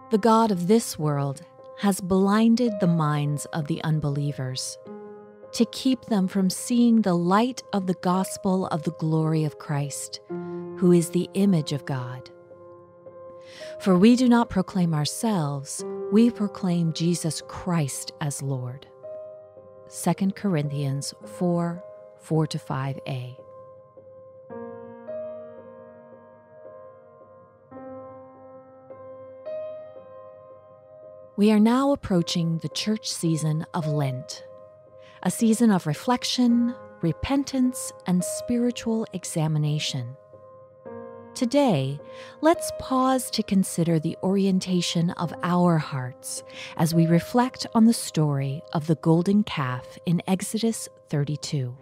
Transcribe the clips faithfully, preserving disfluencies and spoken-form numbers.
The God of this world has blinded the minds of the unbelievers to keep them from seeing the light of the gospel of the glory of Christ, who is the image of God. For we do not proclaim ourselves, we proclaim Jesus Christ as Lord. Second Corinthians four, four to five a. We are now approaching the church season of Lent, a season of reflection, repentance, and spiritual examination. Today, let's pause to consider the orientation of our hearts as we reflect on the story of the golden calf in Exodus thirty-two.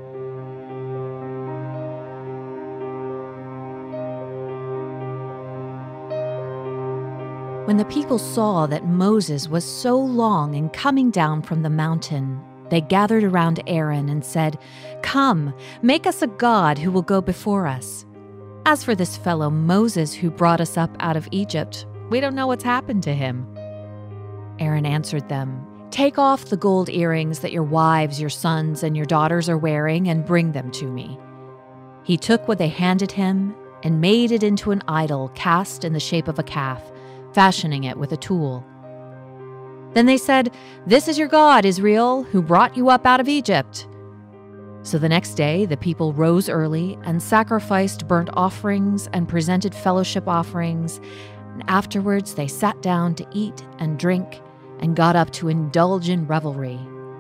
When the people saw that Moses was so long in coming down from the mountain, they gathered around Aaron and said, "Come, make us a god who will go before us. As for this fellow Moses who brought us up out of Egypt, we don't know what's happened to him." Aaron answered them, "Take off the gold earrings that your wives, your sons, and your daughters are wearing and bring them to me." He took what they handed him and made it into an idol cast in the shape of a calf, fashioning it with a tool. Then they said, "This is your God, Israel, who brought you up out of Egypt." So the next day the people rose early and sacrificed burnt offerings and presented fellowship offerings, and afterwards they sat down to eat and drink and got up to indulge in revelry.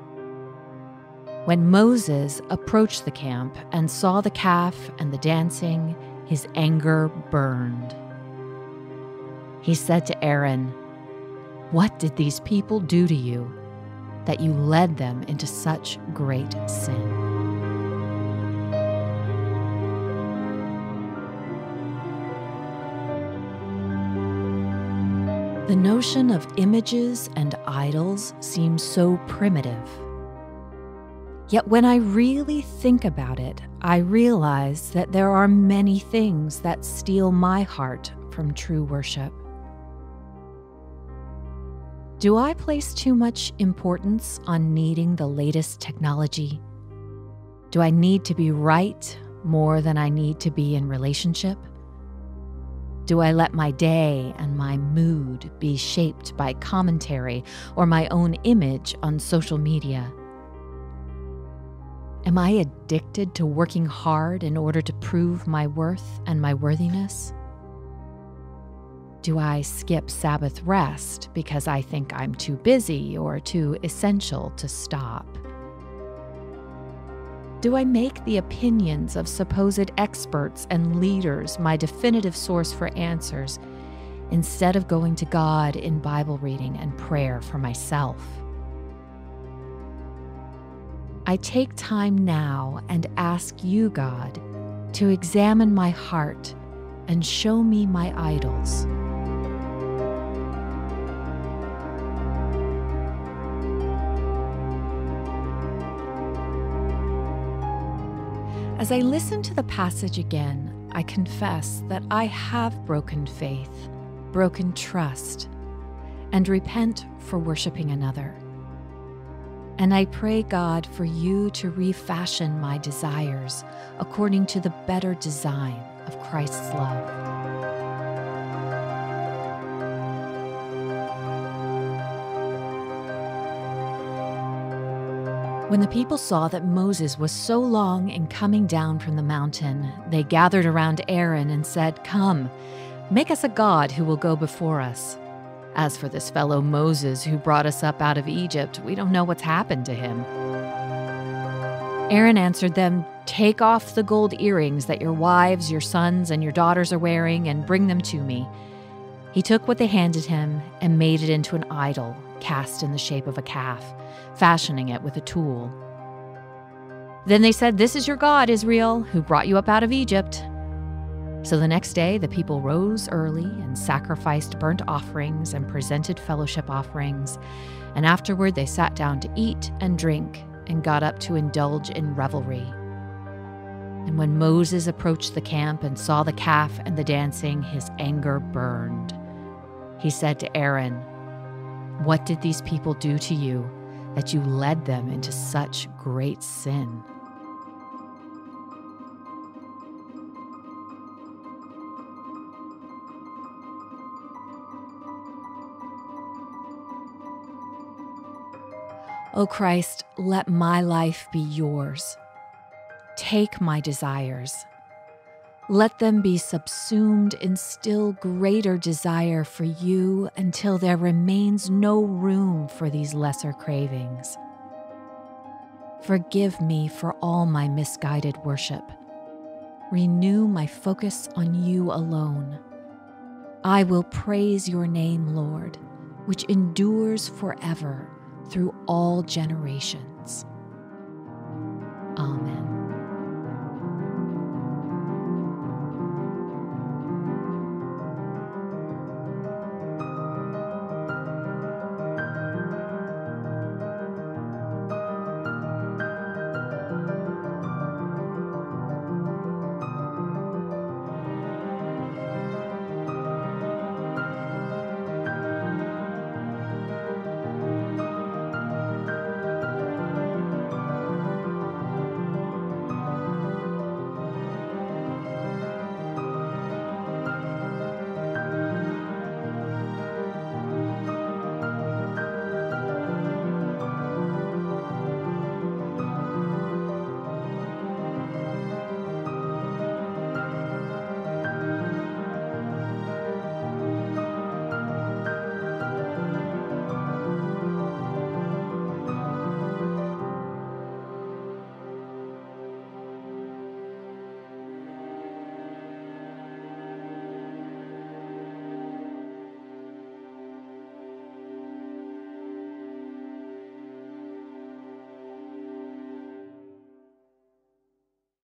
When Moses approached the camp and saw the calf and the dancing, his anger burned. He said to Aaron, "What did these people do to you, that you led them into such great sin?" The notion of images and idols seems so primitive. Yet when I really think about it, I realize that there are many things that steal my heart from true worship. Do I place too much importance on needing the latest technology? Do I need to be right more than I need to be in relationship? Do I let my day and my mood be shaped by commentary or my own image on social media? Am I addicted to working hard in order to prove my worth and my worthiness? Do I skip Sabbath rest because I think I'm too busy or too essential to stop? Do I make the opinions of supposed experts and leaders my definitive source for answers instead of going to God in Bible reading and prayer for myself? I take time now and ask you, God, to examine my heart and show me my idols. As I listen to the passage again, I confess that I have broken faith, broken trust, and repent for worshiping another. And I pray, God, for you to refashion my desires according to the better design of Christ's love. When the people saw that Moses was so long in coming down from the mountain, they gathered around Aaron and said, "Come, make us a god who will go before us. As for this fellow Moses who brought us up out of Egypt, we don't know what's happened to him." Aaron answered them, "Take off the gold earrings that your wives, your sons, and your daughters are wearing and bring them to me." He took what they handed him and made it into an idol cast in the shape of a calf, fashioning it with a tool. Then they said, "This is your God, Israel, who brought you up out of Egypt." So the next day the people rose early and sacrificed burnt offerings and presented fellowship offerings, and afterward they sat down to eat and drink and got up to indulge in revelry. And when Moses approached the camp and saw the calf and the dancing, his anger burned. He said to Aaron, "What did these people do to you that you led them into such great sin?" O Christ, let my life be yours. Take my desires. Let them be subsumed in still greater desire for you until there remains no room for these lesser cravings. Forgive me for all my misguided worship. Renew my focus on you alone. I will praise your name, Lord, which endures forever through all generations.